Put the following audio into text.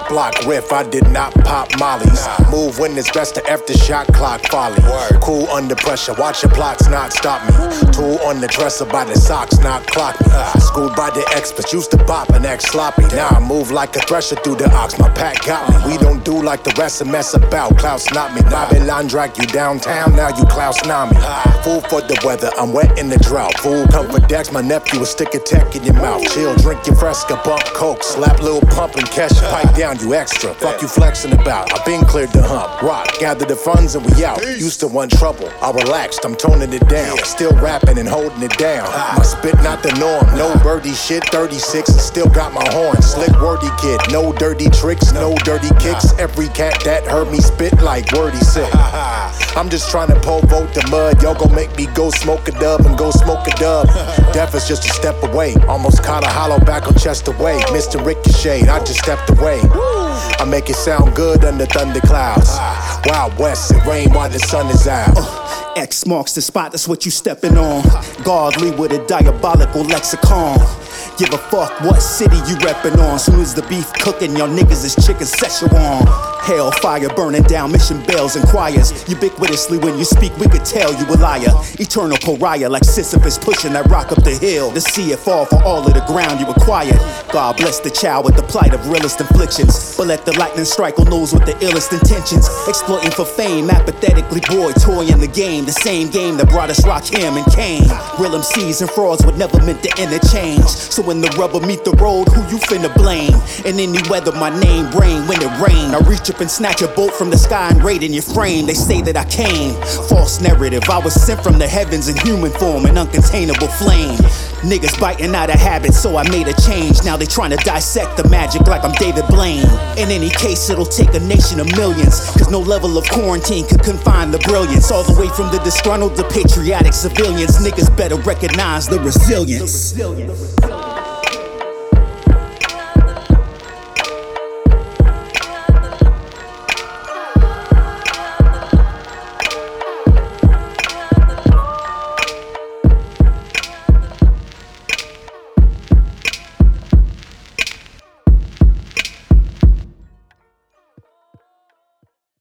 block riff, I did not pop mollies. Move when it's best to F the shot clock folly. Cool under pressure, watch your plots not stop me. Tool on the dresser by the socks, not clock me. Schooled by the experts, used to bop and act sloppy. Now I move like a thresher through the ox, my pack got me. We don't do like the rest and mess about, Klaus not me. Babylon drag you downtown, now you Klaus Nami. Fool for the weather, I'm wet in the drought. Fool come for Dex, my nephew will stick a tech in your mouth. Chill, drink your Fresca, bump coke, slap little pump and catch your pipe down, you extra. Fuck you flexing about, I been cleared the hump. Rock, gather the funds and we out. Used to want trouble, I relaxed, I'm toning it down. Still rapping and holding it down. My spit not the norm, no birdie shit, 36 and still got my horn. Slick wordy kid, no dirty tricks, no dirty kicks. Every cat that heard me spit like wordy sick. I'm just trying to pole vote the mud. Y'all gon' make me go smoke a dub and go smoke a dub. Death is just a step away. Almost caught a hollow back on chest away. Mr. Ricochet, I just stepped away. I make it sound good under thunder clouds. Wild West, it rain while the sun is out. X marks the spot, that's what you stepping on. Godly with a diabolical lexicon. Give a fuck what city you reppin' on. Soon as the beef cooking, y'all niggas is chicken Szechuan. Hellfire burning down mission bells and choirs. Ubiquitously when you speak, we could tell you a liar. Eternal pariah like Sisyphus pushing that rock up the hill to see it fall for all of the ground you acquired. God bless the child with the plight of realest inflictions, but let the lightning strike on those with the illest intentions. Exploiting for fame, apathetically boy toying the game. The same game that brought us Rakim and Kane. Real MCs and frauds would never meant to interchange. So when the rubber meet the road, who you finna blame? In any weather, my name brain when it rain. I reach up and snatch a bolt from the sky and raid in your frame. They say that I came, false narrative. I was sent from the heavens in human form, an uncontainable flame. Niggas biting out of habit, so I made a change. Now they trying to dissect the magic like I'm David Blaine. In any case, it'll take a nation of millions, cause no level of quarantine could confine the brilliance. All the way from the disgruntled to patriotic civilians. Niggas better recognize the resilience.